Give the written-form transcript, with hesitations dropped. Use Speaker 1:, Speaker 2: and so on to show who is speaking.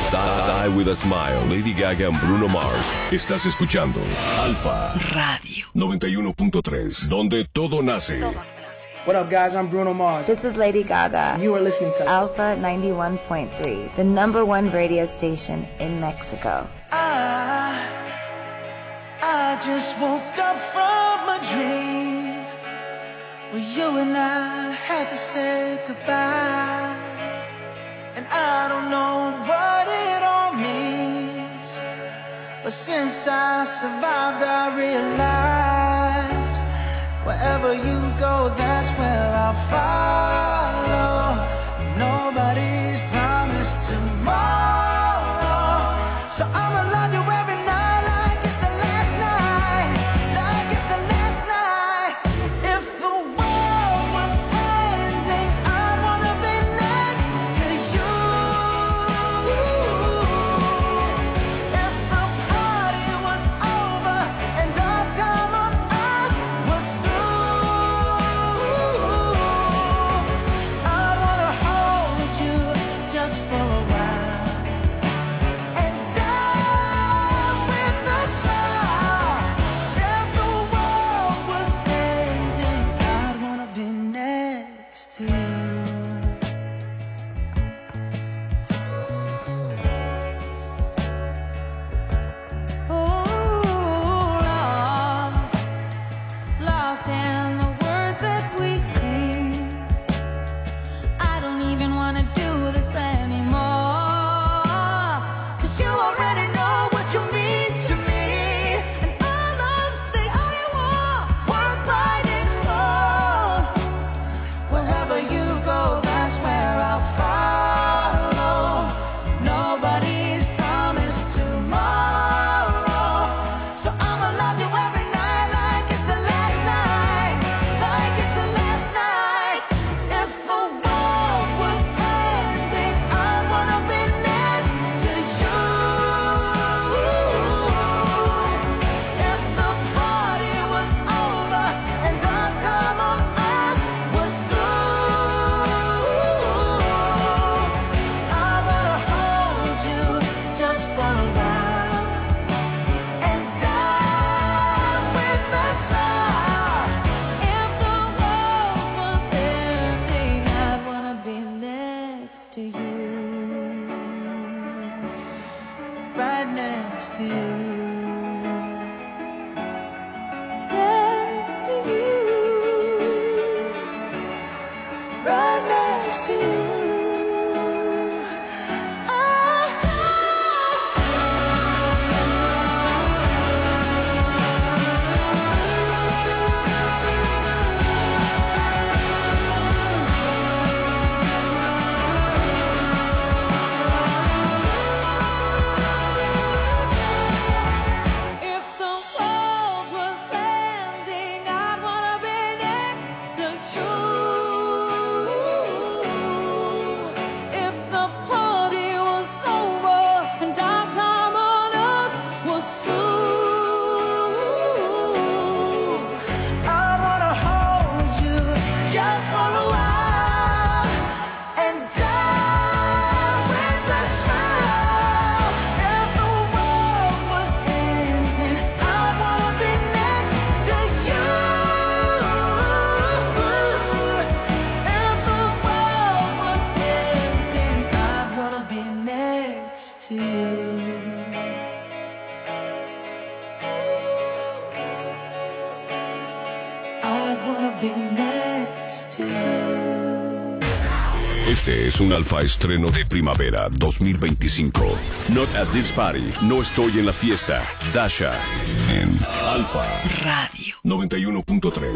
Speaker 1: Die with a Smile, Lady Gaga and Bruno Mars. Estás escuchando Alfa Radio 91.3, donde todo nace.
Speaker 2: What up, guys? I'm Bruno Mars.
Speaker 3: This is Lady Gaga.
Speaker 2: You are listening to
Speaker 3: Alpha 91.3, the #1 radio station in Mexico.
Speaker 4: I just woke up from a dream where you and I had to say goodbye. And I don't know what it all means, but since I survived, I realized wherever you go, that's where I'll follow. Nobody's promised tomorrow, so I'ma love you every night like it's the last night, like it's the last night. If the world was ending, I wanna be next to you. If the party was over and our time on earth was through, I wanna hold you just for a while and die with a smile. If the world was ending, I'd wanna be next to you. Lost in the words that we sing. I don't even wanna do this anymore, 'cause you already know what you mean to me, and all of the other war worth fighting for. Wherever you go, that's where I'll follow. Nobody's promised tomorrow, so I'ma love you every night like it's the last night, like it's the last night. If the world was ending, I wanna be next to you. If the party was over and our time on earth was through, I wanna hold you just for a while and die with a smile. If the world was ending, I'd wanna be next to you, right next to you, next to you, right next to you. If the world was ending, I'd wanna be next to you. If the party was over and our time on earth was through, I wanna hold you just for a while and die with a smile. If the world was ending, I wanna be next to you. If the world was ending, I wanna be next to you. I wanna be next to you.
Speaker 1: Este es un Alfa estreno de primavera 2025. Not at this party. No estoy en la fiesta. Dasha en Alfa Radio 91.3.